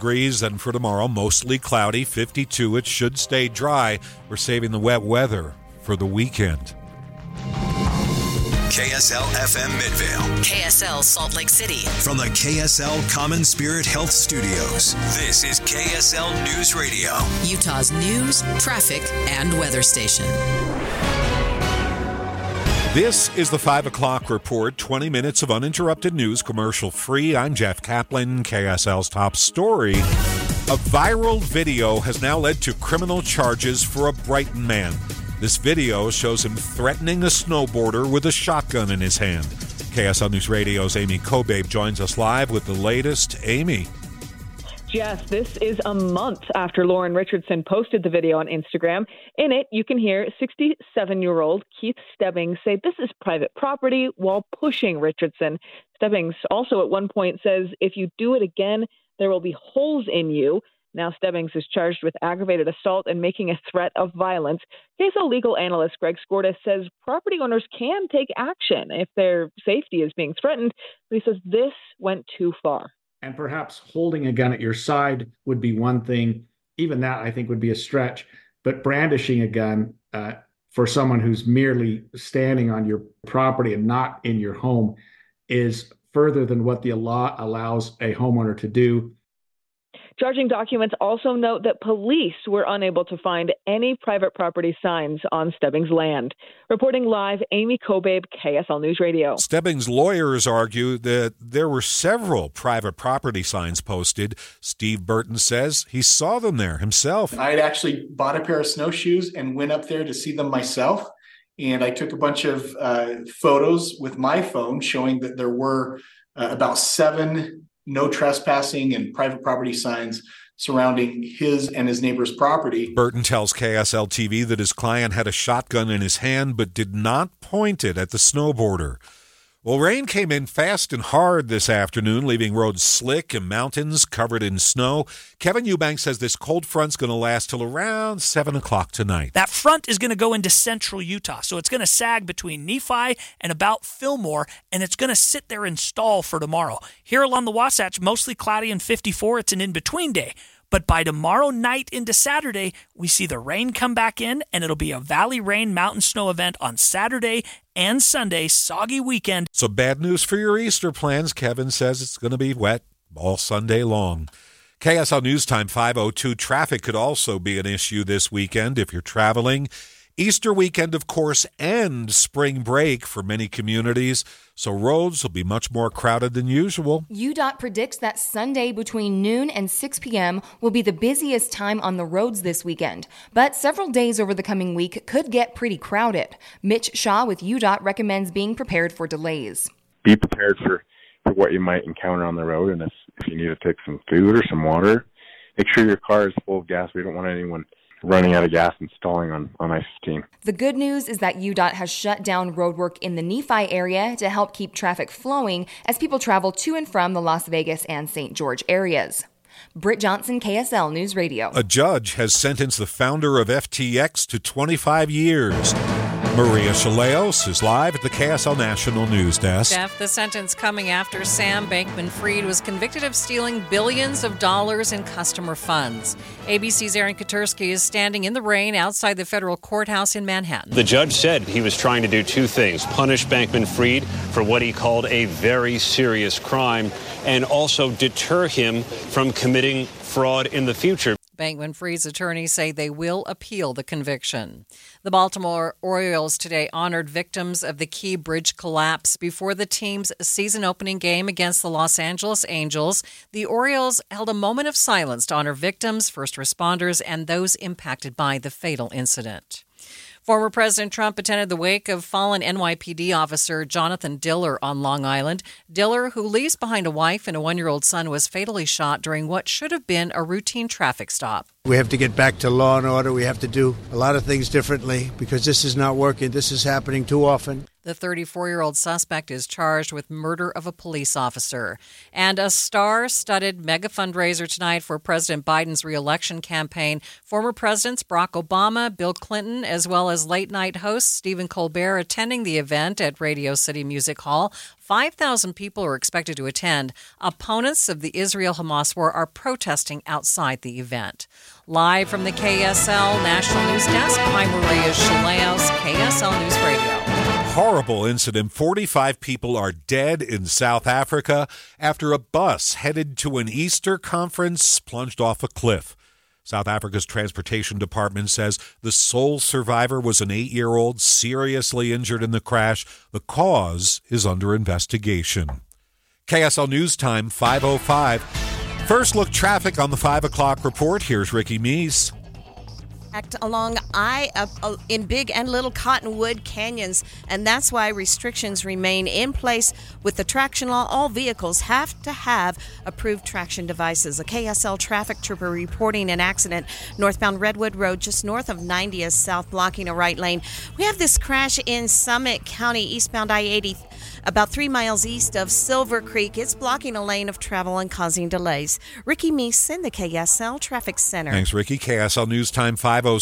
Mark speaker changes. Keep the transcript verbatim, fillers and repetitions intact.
Speaker 1: degrees, and for tomorrow, mostly cloudy, fifty-two. It should stay dry. We're saving the wet weather for the weekend.
Speaker 2: K S L F M Midvale.
Speaker 3: K S L Salt Lake City.
Speaker 2: From the K S L Common Spirit Health Studios, this is K S L News Radio,
Speaker 3: Utah's news, traffic, and weather station.
Speaker 1: This is the five o'clock report, twenty minutes of uninterrupted news, commercial-free. I'm Jeff Kaplan, K S L's top story. A viral video has now led to criminal charges for a Brighton man. This video shows him threatening a snowboarder with a shotgun in his hand. K S L News Radio's Amy Kobabe joins us live with the latest. Amy.
Speaker 4: Jeff, this is a month after Lauren Richardson posted the video on Instagram. In it, you can hear sixty-seven-year-old Keith Stebbings say this is private property while pushing Richardson. Stebbings also at one point says, if you do it again, there will be holes in you. Now Stebbings is charged with aggravated assault and making a threat of violence. K S L legal analyst Greg Skorda says property owners can take action if their safety is being threatened, but he says this went too far.
Speaker 5: And perhaps holding a gun at your side would be one thing. Even that, I think, would be a stretch. But brandishing a gun uh, for someone who's merely standing on your property and not in your home is further than what the law allows a homeowner to do.
Speaker 4: Charging documents also note that police were unable to find any private property signs on Stebbings' land. Reporting live, Amy Kobabe, K S L News Radio.
Speaker 1: Stebbings' lawyers argue that there were several private property signs posted. Steve Burton says he saw them there himself.
Speaker 6: I had actually bought a pair of snowshoes and went up there to see them myself. And I took a bunch of uh, photos with my phone showing that there were uh, about seven no trespassing and private property signs surrounding his and his neighbor's property.
Speaker 1: Burton tells K S L T V that his client had a shotgun in his hand but did not point it at the snowboarder. Well, rain came in fast and hard this afternoon, leaving roads slick and mountains covered in snow. Kevin Eubanks says this cold front's going to last till around seven o'clock tonight.
Speaker 7: That front is going to go into central Utah, so it's going to sag between Nephi and about Fillmore, and it's going to sit there and stall for tomorrow. Here along the Wasatch, mostly cloudy and fifty-four. It's an in-between day. But by tomorrow night into Saturday, we see the rain come back in, and it'll be a Valley Rain Mountain Snow event on Saturday and Sunday, soggy weekend.
Speaker 1: So bad news for your Easter plans. Kevin says it's going to be wet all Sunday long. K S L News Time five oh two. Traffic could also be an issue this weekend if you're traveling. Easter weekend, of course, and spring break for many communities, so roads will be much more crowded than usual.
Speaker 8: U D O T predicts that Sunday between noon and six p.m. will be the busiest time on the roads this weekend, but several days over the coming week could get pretty crowded. Mitch Shaw with U D O T recommends being prepared for delays.
Speaker 9: Be prepared for, for what you might encounter on the road, and if, if you need to take some food or some water, make sure your car is full of gas. We don't want anyone running out of gas and stalling on, on I fifteen.
Speaker 8: The good news is that U D O T has shut down roadwork in the Nephi area to help keep traffic flowing as people travel to and from the Las Vegas and Saint George areas. Britt Johnson, K S L News Radio.
Speaker 1: A judge has sentenced the founder of F T X to twenty-five years. Maria Chaleos is live at the K S L National News Desk.
Speaker 10: Jeff, the sentence coming after Sam Bankman-Fried was convicted of stealing billions of dollars in customer funds. A B C's Aaron Katursky is standing in the rain outside the federal courthouse in Manhattan.
Speaker 11: The judge said he was trying to do two things: punish Bankman-Fried for what he called a very serious crime, and also deter him from committing fraud in the future.
Speaker 10: Bankman-Fried's attorneys say they will appeal the conviction. The Baltimore Orioles today honored victims of the Key Bridge collapse before the team's season-opening game against the Los Angeles Angels. The Orioles held a moment of silence to honor victims, first responders, and those impacted by the fatal incident. Former President Trump attended the wake of fallen N Y P D officer Jonathan Diller on Long Island. Diller, who leaves behind a wife and a one-year-old son, was fatally shot during what should have been a routine traffic stop.
Speaker 12: We have to get back to law and order. We have to do a lot of things differently because this is not working. This is happening too often.
Speaker 10: The thirty-four-year-old suspect is charged with murder of a police officer. And a star-studded mega fundraiser tonight for President Biden's re-election campaign. Former presidents Barack Obama, Bill Clinton, as well as late-night host Stephen Colbert attending the event at Radio City Music Hall. five thousand people are expected to attend. Opponents of the Israel-Hamas war are protesting outside the event. Live from the K S L National News Desk, I'm Maria Shilaos, K S L News Radio.
Speaker 1: Horrible incident. forty-five people are dead in South Africa after a bus headed to an Easter conference plunged off a cliff. South Africa's Transportation Department says the sole survivor was an eight-year-old seriously injured in the crash. The cause is under investigation. K S L News Time, five oh five. First look traffic on the five o'clock report. Here's Ricky Meese.
Speaker 12: Along I uh, uh, in Big and Little Cottonwood Canyons, and that's why restrictions remain in place with the traction law. All vehicles have to have approved traction devices. A K S L traffic trooper reporting an accident northbound Redwood Road just north of ninetieth South, blocking a right lane. We have this crash in Summit County, eastbound I eighty, about three miles east of Silver Creek. It's blocking a lane of travel and causing delays. Ricky Meese in the K S L Traffic Center.
Speaker 1: Thanks, Ricky. K S L News Time, five oh